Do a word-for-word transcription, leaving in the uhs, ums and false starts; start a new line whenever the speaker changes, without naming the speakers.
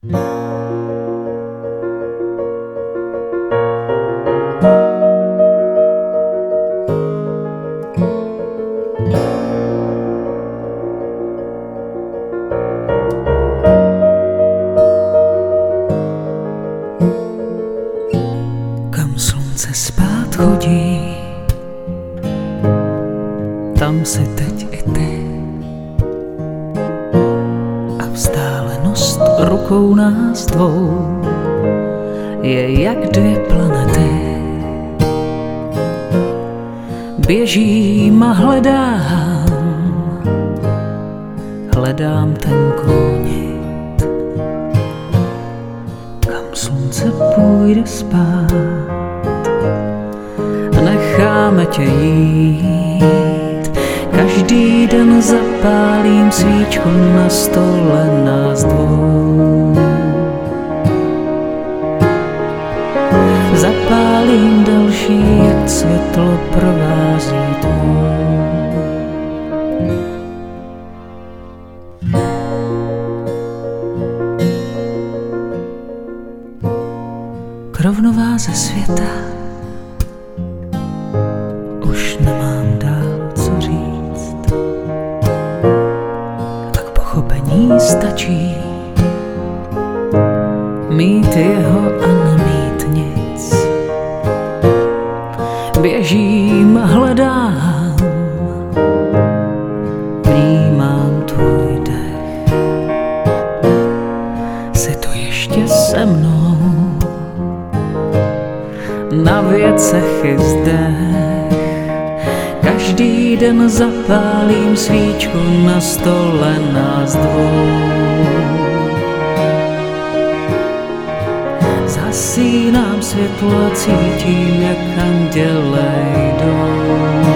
Kam slunce spát chodí, tam si teď i ty. A vzdálenost rukou nás dvou je jak dvě planety. Běžím a hledám, hledám tenkou nit, kam slunce půjde spát. Necháme tě jít, každý den zapálím svíčku na stole nás dvou. Zapálím další, jak světlo provází tmou. K rovnováze světa už nemám dál co říct, a k pochopení stačí mít jeho a nemít nic. Běžím a hledám, vnímám tvůj dech. Jsi tu ještě se mnou, na věcech i zdech. Každý den zapálím svíčku na stole nás dvou. Zasínám světlo a cítím, jak anděle jdou.